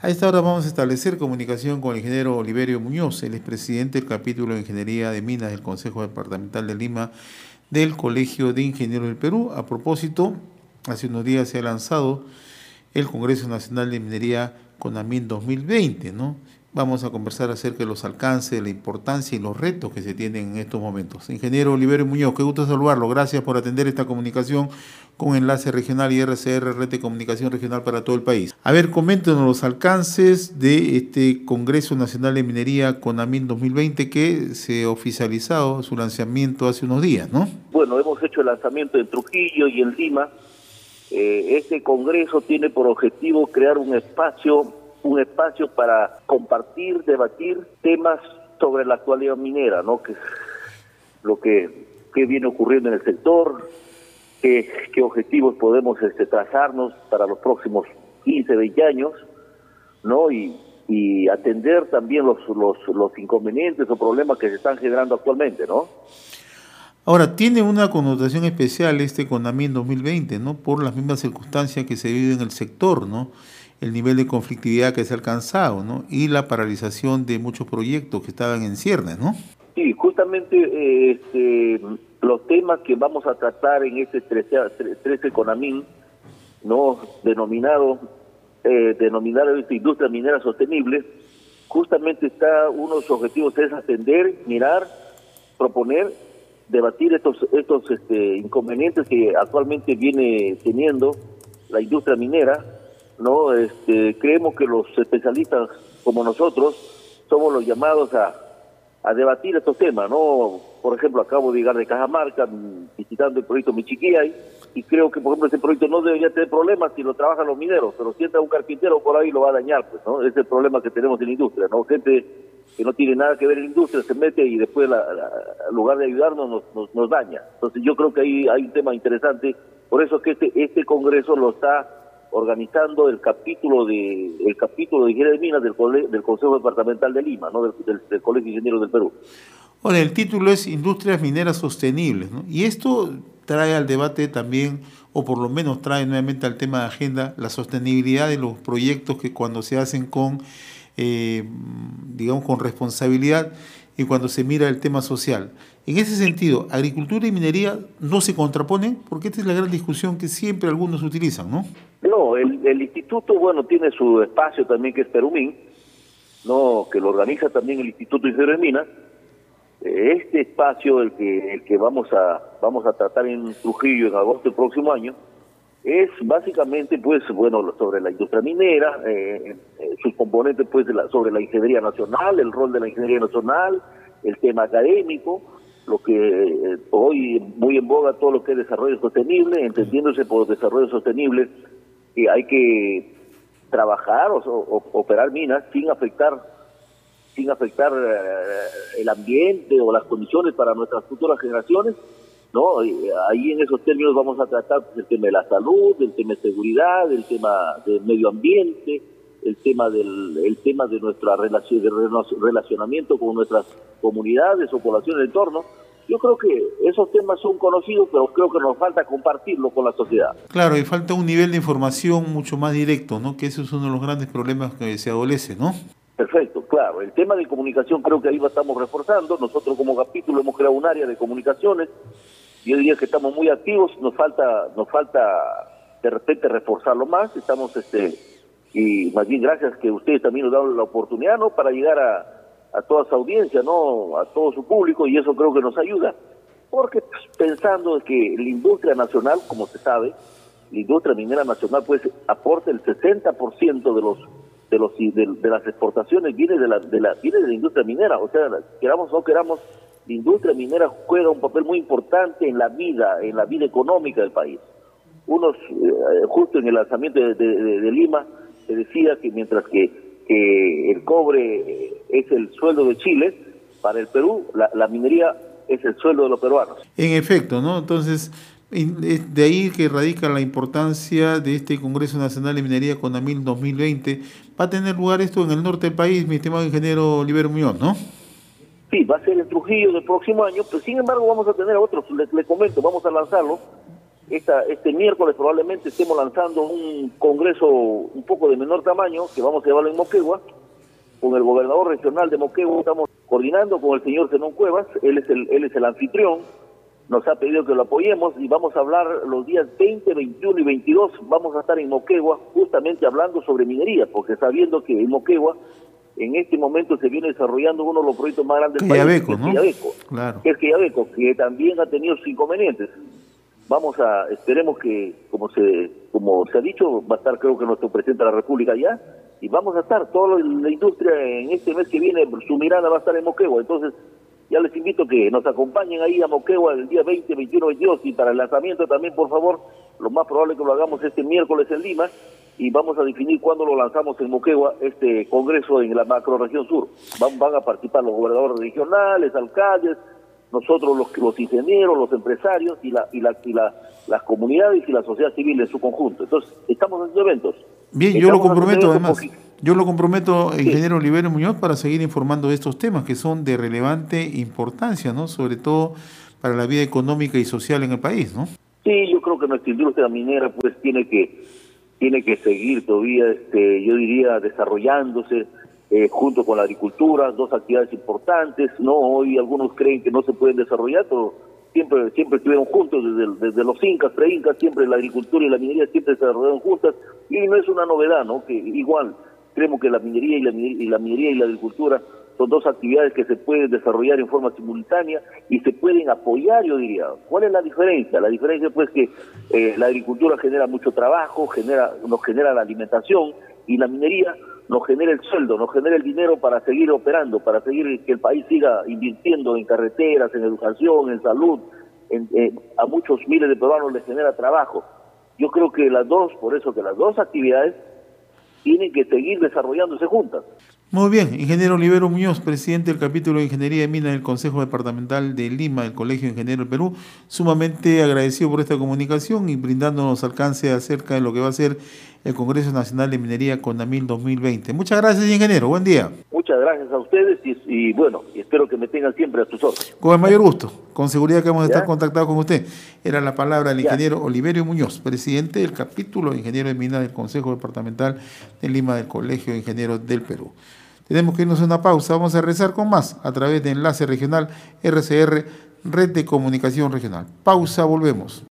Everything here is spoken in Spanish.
A esta hora vamos a establecer comunicación con el ingeniero Oliverio Muñoz, él es presidente del capítulo de Ingeniería de Minas del Consejo Departamental de Lima del Colegio de Ingenieros del Perú. A propósito, hace unos días se ha lanzado el Congreso Nacional de Minería CONAMIN 2020, ¿no? Vamos a conversar acerca de los alcances, la importancia y los retos que se tienen en estos momentos. Ingeniero Oliverio Muñoz, qué gusto saludarlo. Gracias por atender esta comunicación con Enlace Regional y RCR, Red de Comunicación Regional para todo el país. A ver, coméntenos los alcances de este Congreso Nacional de Minería CONAMIN 2020 que se ha oficializado su lanzamiento hace unos días, ¿no? Bueno, hemos hecho el lanzamiento en Trujillo y en Lima. Este congreso tiene por objetivo crear un espacio para compartir, debatir temas sobre la actualidad minera, ¿no? Que lo que viene ocurriendo en el sector, qué objetivos podemos trazarnos para los próximos 15, 20 años, ¿no? Y atender también los inconvenientes o problemas que se están generando actualmente, ¿no? Ahora, tiene una connotación especial este CONAMIN 2020, ¿no? Por las mismas circunstancias que se viven en el sector, ¿no? El nivel de conflictividad que se ha alcanzado, ¿no? Y la paralización de muchos proyectos que estaban en ciernes, ¿no? Sí, justamente los temas que vamos a tratar en este 13 CONAMIN, ¿no? Denominado industria minera sostenible, justamente uno de sus objetivos es atender, mirar, proponer, debatir estos inconvenientes que actualmente viene teniendo la industria minera, ¿no? Creemos que los especialistas como nosotros somos los llamados a debatir estos temas, ¿no? Por ejemplo, acabo de llegar de Cajamarca visitando el proyecto Michiquillay y creo que, por ejemplo, ese proyecto no debería tener problemas si lo trabajan los mineros, pero si entra un carpintero por ahí lo va a dañar, pues, ¿no? Ese es el problema que tenemos en la industria, ¿no? Gente que no tiene nada que ver en la industria se mete y después, en lugar de ayudarnos, nos daña. Entonces yo creo que ahí hay un tema interesante, por eso que este congreso lo está organizando el capítulo de Ingeniería de Minas del Consejo Departamental de Lima, ¿no? del Colegio de Ingenieros del Perú. Ahora, el título es Industrias Mineras Sostenibles, ¿no? Y esto trae al debate también, o por lo menos trae nuevamente al tema de agenda, la sostenibilidad de los proyectos que cuando se hacen con, digamos, con responsabilidad y cuando se mira el tema social. En ese sentido, agricultura y minería no se contraponen, porque esta es la gran discusión que siempre algunos utilizan, ¿no? No, el instituto, bueno, tiene su espacio también que es Perumín, ¿no? Que lo organiza también el Instituto Ingeniero de Minas. Este espacio, el que vamos a tratar en Trujillo en agosto del próximo año, es básicamente, pues, bueno, sobre la industria minera, sus componentes, pues, sobre la ingeniería nacional, el rol de la ingeniería nacional, el tema académico, lo que hoy muy en boga todo lo que es desarrollo sostenible, entendiéndose por desarrollo sostenible que hay que trabajar o operar minas sin afectar el ambiente o las condiciones para nuestras futuras generaciones, ¿no? Ahí en esos términos vamos a tratar el tema de la salud, el tema de seguridad, el tema del medio ambiente, el tema de nuestra relacionamiento con nuestras comunidades o poblaciones del entorno. Yo creo que esos temas son conocidos, pero creo que nos falta compartirlo con la sociedad. Claro, y falta un nivel de información mucho más directo, ¿no? Que eso es uno de los grandes problemas que se adolece, ¿no? Perfecto, claro. El tema de comunicación creo que ahí lo estamos reforzando. Nosotros como capítulo hemos creado un área de comunicaciones. Yo diría que estamos muy activos. Nos falta de repente reforzarlo más. Estamos y más bien gracias que ustedes también nos dan la oportunidad, ¿no? Para llegar a toda su audiencia, ¿no? A todo su público, y eso creo que nos ayuda. Porque pensando que la industria nacional, como se sabe, la industria minera nacional pues aporta el 60% de las exportaciones viene de la industria minera. O sea, queramos o no queramos, la industria minera juega un papel muy importante en la vida económica del país. Justo en el lanzamiento de Lima se decía que mientras que el cobre es el sueldo de Chile, para el Perú la minería es el sueldo de los peruanos. En efecto, ¿no? Entonces, de ahí que radica la importancia de este Congreso Nacional de Minería CONAMIN 2020. Va a tener lugar esto en el norte del país, mi estimado ingeniero Oliverio Muñoz, ¿no? Sí, va a ser en Trujillo del próximo año, pero sin embargo vamos a tener otros, le comento, vamos a lanzarlo Este miércoles probablemente estemos lanzando un congreso un poco de menor tamaño, que vamos a llevarlo en Moquegua, con el gobernador regional de Moquegua. Estamos coordinando con el señor Zenón Cuevas, él es el anfitrión, nos ha pedido que lo apoyemos y vamos a hablar los días 20, 21 y 22, vamos a estar en Moquegua justamente hablando sobre minería, porque sabiendo que en Moquegua en este momento se viene desarrollando uno de los proyectos más grandes del país, que es Quillabeco, claro. que es Quillabeco, que también ha tenido sus inconvenientes. Esperemos que, como se ha dicho, va a estar creo que nuestro presidente de la República allá, y vamos a estar, toda la industria en este mes que viene, su mirada va a estar en Moquegua. Entonces, ya les invito a que nos acompañen ahí a Moquegua el día 20, 21, 22, y para el lanzamiento también, por favor, lo más probable es que lo hagamos este miércoles en Lima, y vamos a definir cuándo lo lanzamos en Moquegua, este congreso en la macroregión sur. Van a participar los gobernadores regionales, alcaldes, nosotros los ingenieros, los empresarios y las comunidades y la sociedad civil en su conjunto. Entonces, estamos haciendo eventos. Bien, yo lo comprometo además. Yo lo comprometo, ingeniero Oliverio Muñoz, para seguir informando de estos temas que son de relevante importancia, ¿no? Sobre todo para la vida económica y social en el país, ¿no? Sí, yo creo que nuestra industria minera pues tiene que seguir todavía, yo diría, desarrollándose junto con la agricultura, dos actividades importantes, ¿no? Hoy algunos creen que no se pueden desarrollar, pero siempre estuvieron juntos desde los incas, pre-incas, siempre la agricultura y la minería siempre se desarrollaron juntas, y no es una novedad, ¿no? Que igual creemos que la minería y la agricultura son dos actividades que se pueden desarrollar en forma simultánea y se pueden apoyar, yo diría. ¿Cuál es la diferencia? La diferencia pues que la agricultura genera mucho trabajo, nos genera la alimentación, y la minería nos genera el sueldo, nos genera el dinero para seguir operando, para seguir que el país siga invirtiendo en carreteras, en educación, en salud. A muchos miles de peruanos les genera trabajo. Yo creo que por eso que las dos actividades tienen que seguir desarrollándose juntas. Muy bien, ingeniero Oliverio Muñoz, presidente del capítulo de Ingeniería de Minas del Consejo Departamental de Lima, del Colegio de Ingenieros del Perú, sumamente agradecido por esta comunicación y brindándonos alcance acerca de lo que va a ser el Congreso Nacional de Minería CONAMIL 2020. Muchas gracias, ingeniero. Buen día. Muchas gracias a ustedes y bueno, espero que me tengan siempre a sus órdenes. Con el mayor gusto. Con seguridad que vamos a estar contactados con usted. Era la palabra del ingeniero Oliverio Muñoz, presidente del capítulo de Ingenieros de Minas del Consejo Departamental de Lima, del Colegio de Ingenieros del Perú. Tenemos que irnos a una pausa. Vamos a regresar con más a través de Enlace Regional RCR, Red de Comunicación Regional. Pausa, volvemos.